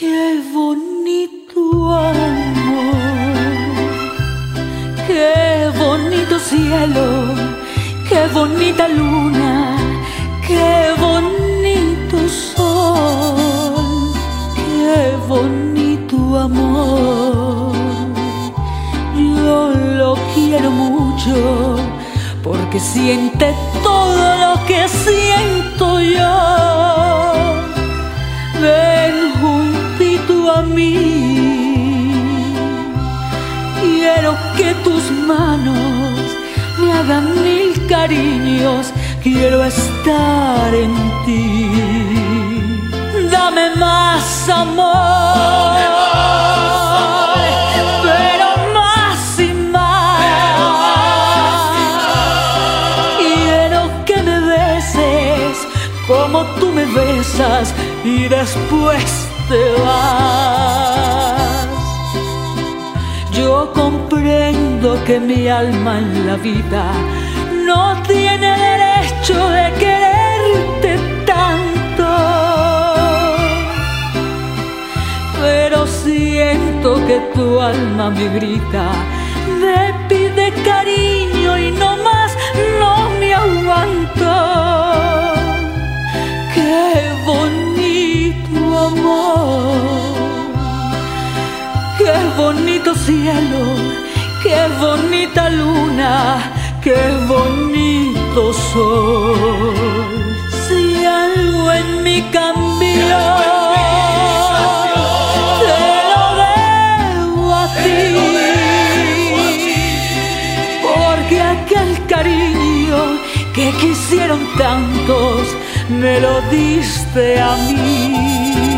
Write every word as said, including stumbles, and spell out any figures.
Qué bonito amor, qué bonito cielo, qué bonita luna, qué bonito sol, qué bonito amor. Yo lo quiero mucho porque siente todo lo que siento yo. Ven juntito a mí, quiero que tus manos me hagan mil cariños, quiero estar en ti. Dame más amor, pero más y más. Quiero que me beses como tú me besas y después te vas. Yo comprendo que mi alma en la vida no tiene derecho de quererte tanto, pero siento que tu alma me grita, me pide cariño y no más, no me aguanto. Qué bonito amor, qué bonito cielo, qué bonita luna, qué bonito sol. Si algo en mí cambió, te lo debo a ti, porque aquel cariño que quisieron tantos me lo diste a mí.